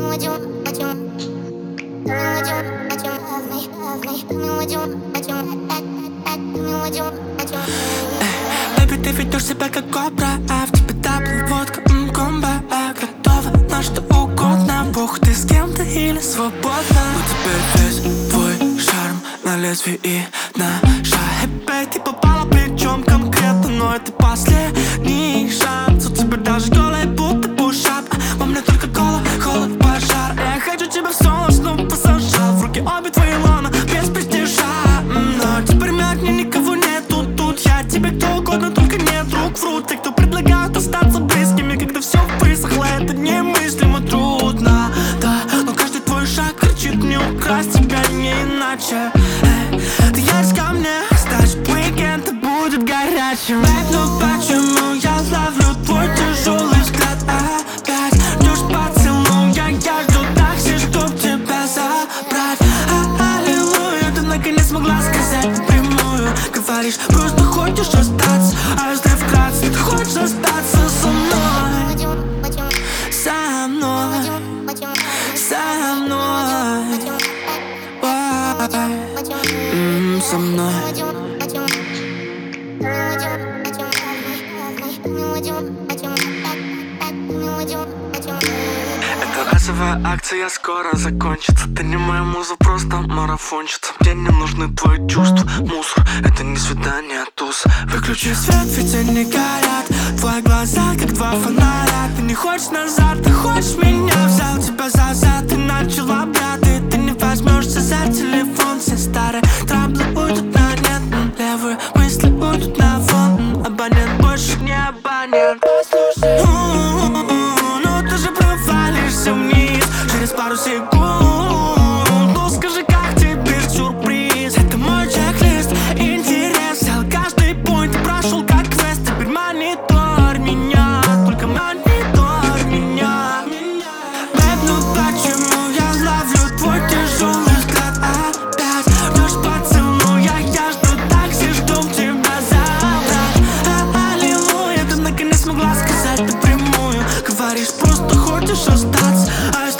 Baby, ты ведешь себя как кобра, а в тебе дабл, водка, комбо, готова на что угодно. Бог, ты с кем-то или свободна? Но теперь весь твой шарм на лезвии и ножа. Эй, ты попала, причем конкретно, но это последний шанс. У тебя даже голая, будто пушап, во мне только кола, холод, пожар. Я хочу тебя в солнечном пассажа, в руки обе твои лона, без престижа. Но теперь мягко, никого нету тут. Я тебе кто угодно, только не друг. Врут те, кто предлагают остаться близкими, когда все высохло, это немыслимо трудно. Да, но каждый твой шаг кричит мне украсть тебя не иначе. Ты ярче ко мне, значит уикенд будет горячим. Ну почему я ловлю твой тяжелый взгляд опять? Ждешь поцелуя, я жду такси, чтоб тебя забрать. Аллилуйя, ты наконец смогла сказать напрямую. Говоришь, просто хочешь остаться, а если вкратце ты хочешь остаться со мной. Со мной, со мной, со мной. Это разовая акция скоро закончится. Ты не моя муза, просто марафончица. Мне не нужны твои чувства, мусор. Это не свидание, а туз. Выключи свет, ведь они горят. Твои глаза, как два фонаря. Ты не хочешь назад, ты хочешь меня. Взял тебя за зад, ты начала браты. Ты не возьмешься за телефон. Все старые траблы уйдут на нет. Левые мысли уйдут на фон. Абонент больше не абонент. Послушай, ну ты же провалишься вниз через пару секунд. Ну скажи, как теперь сюрприз? Это мой чек-лист, интерес. Взял каждый пункт, прошел как квест. Теперь монитор меня, только монитор меня. Бэйб, ну почему я ловлю твой тяжелый взгляд опять? Ждешь поцелуя, я жду такси, чтоб тебя забрать. Аллилуйя, ты наконец смогла сказать напрямую. Говоришь, просто хочешь остаться, а